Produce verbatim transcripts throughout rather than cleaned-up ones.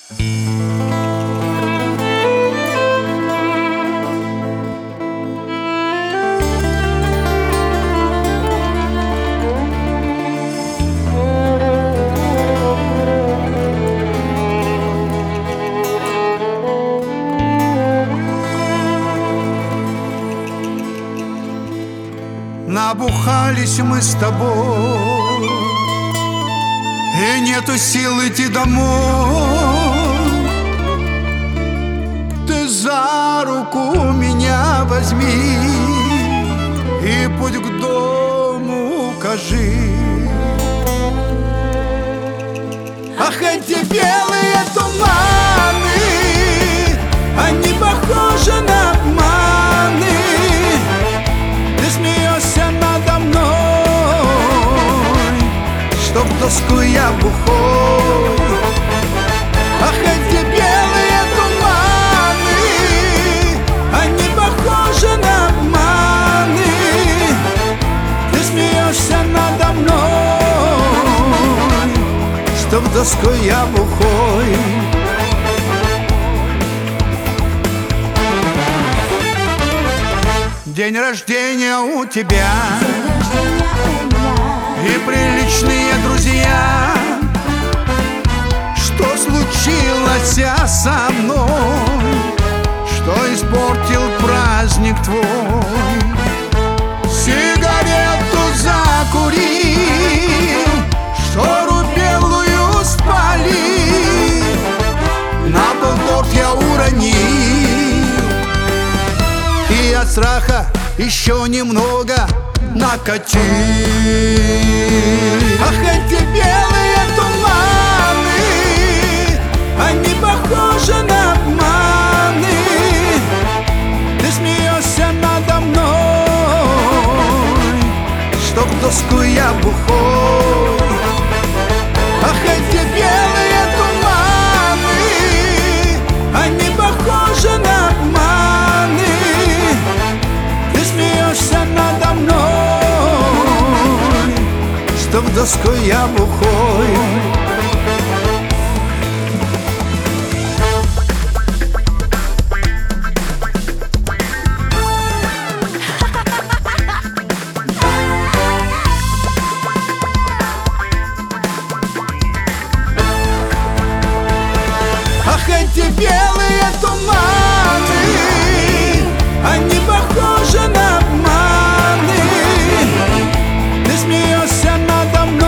Набухались мы с тобой, и нету сил идти домой. Ты за руку меня возьми и путь к дому укажи. Ах, эти белые туманы, они похожи на обманы. Ты смеешься надо мной, что в доску я бухой. Ах, эти белые туманы, они похожи на обманы. Ты смеешься надо мной, что в доску я бухой. День рождения у тебя и приличные друзья. Что случилось со мной, что испортил праздник твой? Сигарету закурил, штору белую спалил, на пол торт я уронил. И от страха еще немного накатил. Ах, эти белые туманы, они похожи на обманы. Ты смеешься надо мной, что в доску я бухой. Ах, эти белые туманы, они похожи на обманы. Надо мной, что в доску я бухой. Ах, эти белые туманы, они похожи на обманы. Ты смеешься надо мной,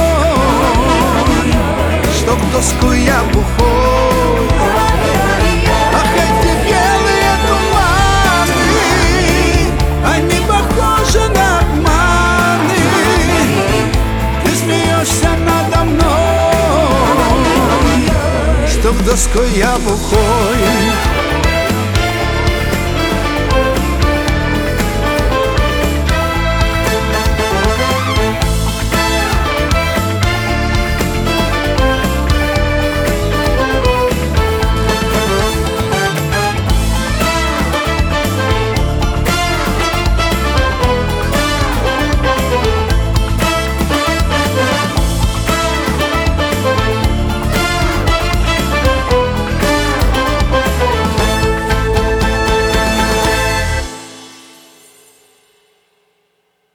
что в доску я бухой. Ах, эти белые туманы, они похожи на обманы. Ты смеешься надо мной, что в доску я бухой.